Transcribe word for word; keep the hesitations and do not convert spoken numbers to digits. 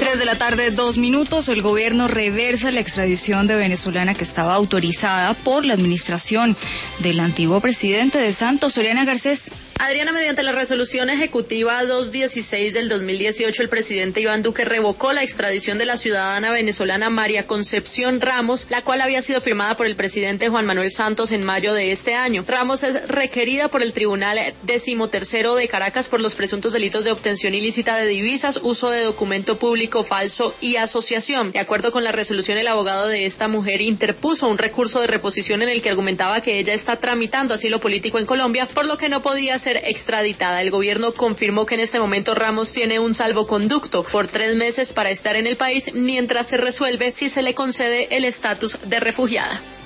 tres de la tarde, dos minutos, el gobierno reversa la extradición de venezolana que estaba autorizada por la administración del antiguo presidente de Santos, Oriana Garcés. Adriana, mediante la resolución ejecutiva doscientos dieciséis del dos mil dieciocho, el presidente Iván Duque revocó la extradición de la ciudadana venezolana María Concepción Ramos, la cual había sido firmada por el presidente Juan Manuel Santos en mayo de este año. Ramos es requerida por el Tribunal Decimotercero de Caracas por los presuntos delitos de obtención ilícita de divisas, uso de documento público falso y asociación. De acuerdo con la resolución, el abogado de esta mujer interpuso un recurso de reposición en el que argumentaba que ella está tramitando asilo político en Colombia, por lo que no podía ser extraditada. El gobierno confirmó que en este momento Ramos tiene un salvoconducto por tres meses para estar en el país mientras se resuelve si se le concede el estatus de refugiada.